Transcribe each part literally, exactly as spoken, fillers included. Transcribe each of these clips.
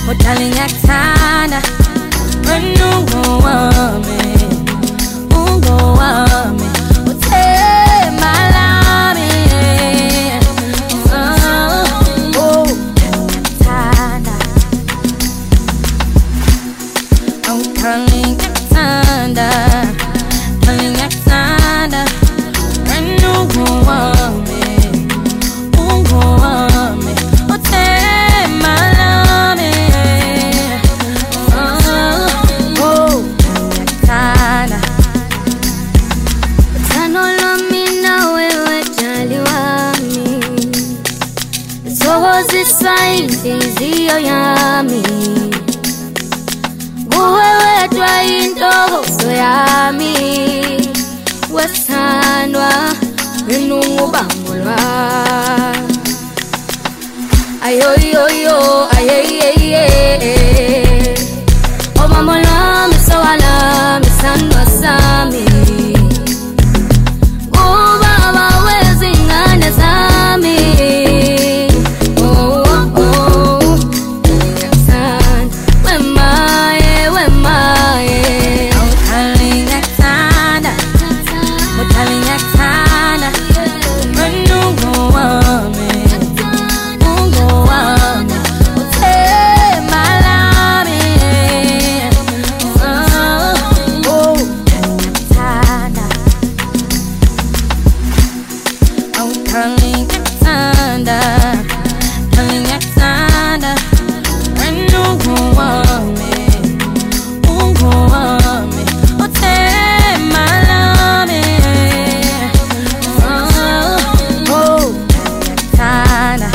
darling, yakuthanda wena ungowami ungowami uthe malami oh yakuthanda oh darling yakuthanda darling yakuthanda wena ungowami ungowami uthe malami oh yakuthanda uthando lwami nawe wejali wami luthokozisa inhliziyo yami nguwe wedwa intokozo yami wethandwa wena ungubangulwa ayoyoyo ayeyeye oh mama lwami sawalami sandwa sami ubaba wezingane zami oh oh oh yakuthanda wemaye wemaye oh darling yakuthanda oh darling yakuthanda wena ungowami ungowami uthe malami oh yakuthanda oh darling yakuthanda darling yakuthanda wena ungowami ungowami uthe malami oh yakuthanda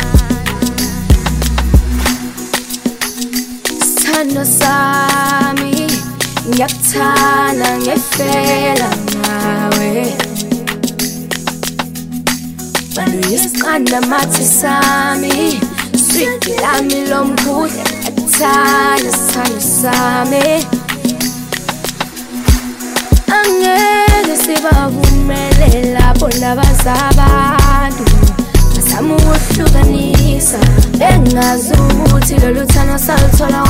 sithando sami ngiyakuthanda ngefela ngawe baluyisiqanda mathi sami sweet lami lomkhulu yakuthanda sithando sami angeke sibavumelela bona bazabantu bazama ukuhlukanisa bengazi ukuthi lolu thando saluthola